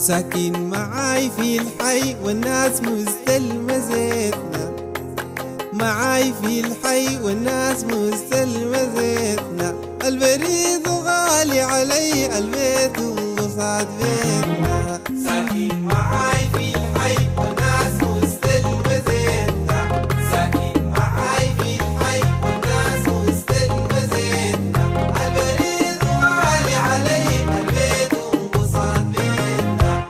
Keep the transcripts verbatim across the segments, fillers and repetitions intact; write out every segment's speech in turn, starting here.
ساكن معاي في الحي والناس مستلمة زيتنا، معاي في الحي والناس مستلمة زيتنا. البريد غالي علي البيت وصعد بيتنا. ساكن معاي في الحي والناس مستلمة زيتنا، ساكن معاي في الحي والناس مستلمة زيتنا. البريد غالي علي البيت وصعد بيتنا.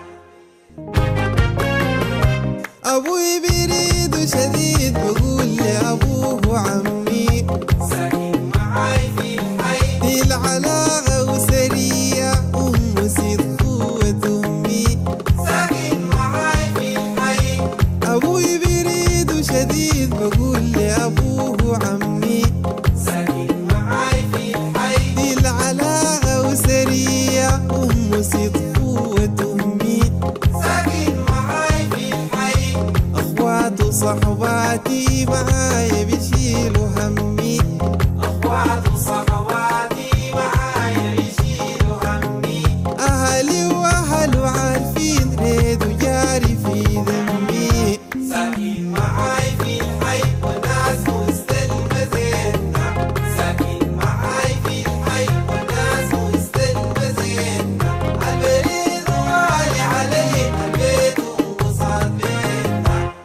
أبوي بريد شديد بقول لأبوه وعمي، ساكن معاي في الحي دي العلاقة أسرية أم صدق وأمي. ساكن معاي في الحي أبوي بريد شديد بقول لأبوه وعمي، ساكن معاي في الحي دي العلاقة أسرية أم صدق وأمي. ساكن معاي في الحي أخوات وصحباتي معاي بيشيلوا همي، أخوات وصحواتي معايا يشيلوا همي. أهلي وأهله عارفين ريد وجاري في ذنبي. ساكن معاي في الحي والناس مستلمة زيتنا، ساكن معاي في الحي والناس مستلمة زيتنا. البريد غالي علي البيت وصعد بيتنا.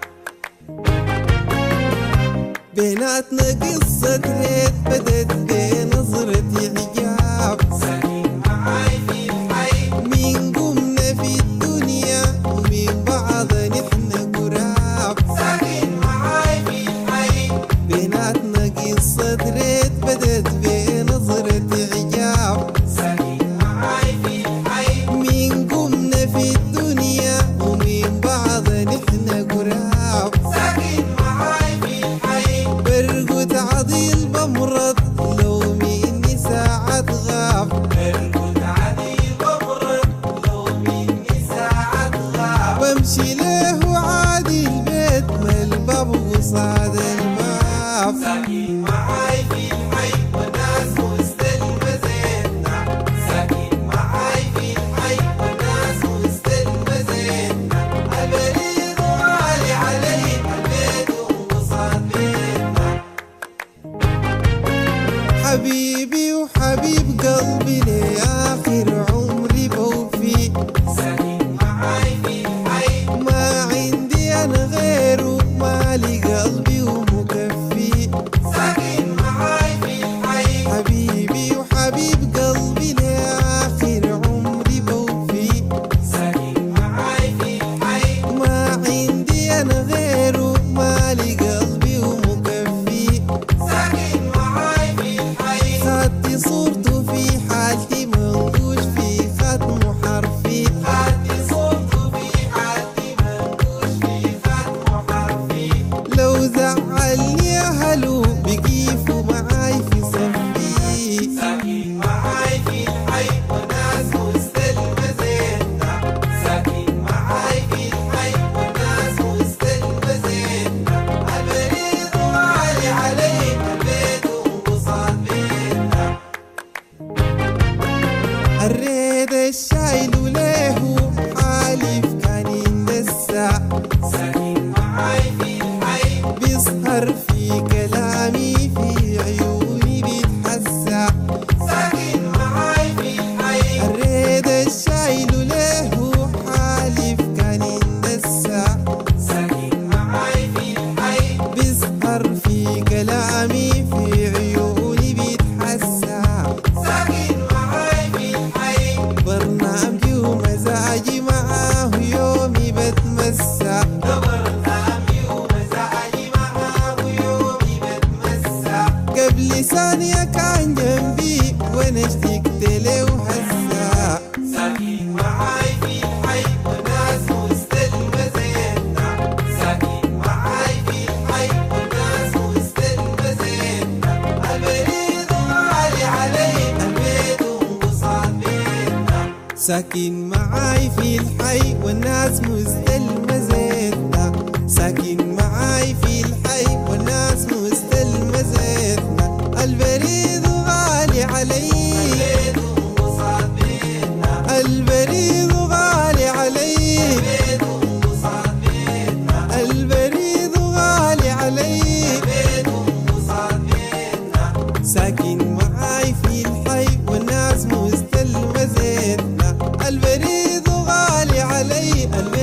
بيناتنا قصة ريد بدت بنظرة إعجاب، ساكن معاي في الحي مين قمنا في الدنيا ومين بعض نحن قراب. ساكن معاي في الحي بيناتنا قصة ريد بدت بنظرة إعجاب، ساكن معاي في الحي مين قمنا في الدنيا ومين بعض نحن قراب. ساكن معاي في الحي برقد عضيل بمرض لو مني ساعة غاب، برقد عديل بمرض لو مني ساعة غاب. بمشي له عادي البيت ما الباب وصعد الباب. ساكن معاي في الحي والناس مستلمة زيتنا، ساكن معاي في الحي والناس مستلمة زيتنا. البريد غالي علي البيت وصعد بيتنا. حبيبي وحبيب قلبي لآخر عمري بوفي، ساكن معاي في الحي ما عندي أنا غيره مالي قلبي ومكفي. ساكن معاي في الحي حبيبي وحبيب قلبي لآخر عمري بوفي، ساكن معاي في الحي ما عندي أنا غيره مالي قلبي ومكفي. ساكن معاي في الحي خدت صورته في حالتي منقوش في ختم حرفي، خدت صورته في حالتي منقوش في ختم حرفي. لو زعلني أهله بيقيفوا معاي في صفي. ساكن معاي في الحي والناس مستلمة زيتنا، ساكن معاي في الحي والناس مستلمة زيتنا. البريد غالي علي البيت وصعد بيتنا. الريد الشايل وليه حالف كان يندسع، ساكن معاي في الحي بيسهر في كلامي في عيوني بيتحسع. ساكن معاي في الحي الريد الشايل وليه حالف كان يندسع، ساكن معاي في الحي بيسهر في كلامي في عيوني بيتحسع. ساكن معاي في الحي برنامجي ومزاجي معاه يومي بتمسع. برنامجي ومزاجي معاه ويومي بتمسع. قبل ثانية كان جنبي وانا اشتقت له هسع. ساكن معاي في الحي والناس مستلمة زيتنا، ساكن معاي في الحي والناس مستلمة زيتنا. البريد غالي علي البيت وصعد بيتنا. ساكن معاي في الحي والناس مستلمة زيتنا، ساكن معاي في الحي والناس مستلمة زيتنا. البريد غالي علي البيت وصعد بيتنا. البريد غالي علي ساكن معاي في الحي والناس مستلمة زيتنا، البريد غالي علي.